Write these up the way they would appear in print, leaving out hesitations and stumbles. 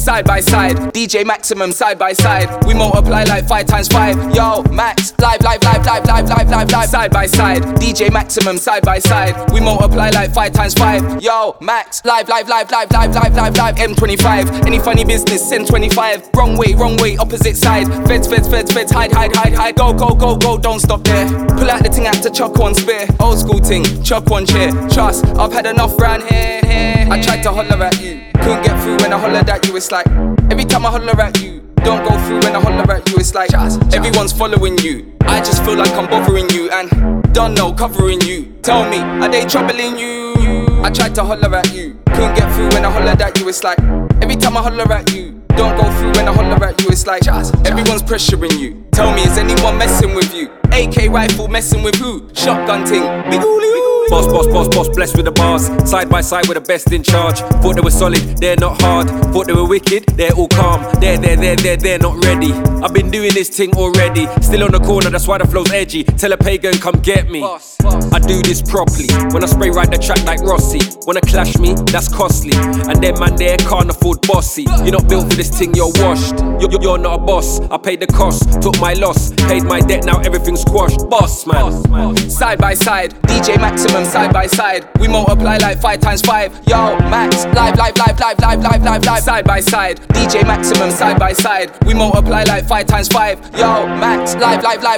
Side by side, DJ Maximum side by side. We multiply like 5 times 5. Yo, Max, live. Side by side, DJ Maximum side by side. We multiply like 5 times 5. Yo, Max, live. M25, any funny business, send 25. Wrong way, opposite side. Feds, hide. Go, don't stop there. Pull out the thing out to chuck one spear. Old school ting, chuck one chair. Trust, I've had enough round here. I tried to holler at you, couldn't get through when I hollered at you. It's like, every time I holler at you, don't go through when I holler at you. It's like, everyone's following you. I just feel like I'm bothering you and don't know covering you. Tell me, are they troubling you? I tried to holler at you, couldn't get through when I hollered at you. It's like, every time I holler at you, don't go through when I holler at you. It's like, everyone's pressuring you. Tell me, is anyone messing with you? AK rifle messing with who? Shotgun ting, big ooly. Boss, blessed with the bars. Side by side with the best in charge. Thought they were solid, they're not hard. Thought they were wicked, they're all calm. They're not ready. I've been doing this thing already. Still on the corner, that's why the flow's edgy. Tell a pagan, come get me. I do this properly. When I spray right the track like Rossi. Wanna clash me, that's costly. And them man there can't afford bossy. You're not built for this thing, you're washed. You're not a boss, I paid the cost. Took my loss, paid my debt, now everything's squashed. Boss man. Side by side, DJ Maximum side by side. We multiply like 5 times 5. Yo, Max, live. Side by side, DJ Maximum side by side. We multiply like 5 times 5. Yo, Max, live.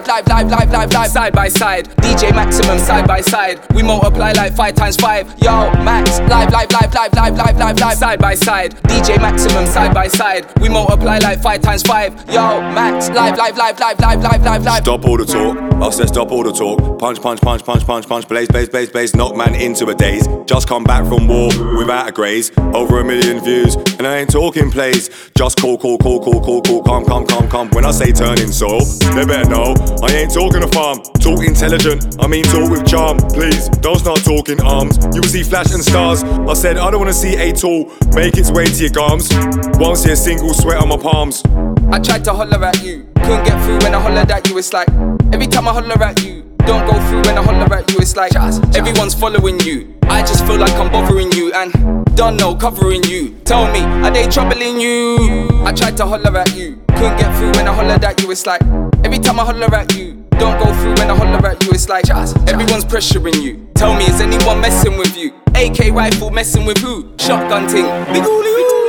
Side by side, DJ Maximum side by side. We multiply like 5 times 5. Yo, Max, live. Side by side, DJ Maximum side by side. We multiply like 5 times 5. Yo, Max, live. Stop all the talk, I said stop all the talk. Punch, blaze, knock man into a daze. Just come back from war without a graze. Over 1 million views, and I ain't talking plays. Just call, come. When I say turning soul, they better know I ain't talking a farm. Talk intelligent, I mean talk with charm. Please, don't start talking arms. You will see flash and stars. I said I don't wanna see a tool make its way to your gums. Won't see a single sweat on my palms. I tried to holler at you, couldn't get through when I hollered at you. It's like, every time I holler at you, don't go through when I holler at you. It's like, everyone's following you. I just feel like I'm bothering you and don't know covering you. Tell me, are they troubling you? I tried to holler at you, couldn't get through when I hollered at you. It's like, every time I holler at you, don't go through when I holler at you. It's like, everyone's pressuring you. Tell me, is anyone messing with you? AK rifle messing with who? Shotgun ting, big ooly.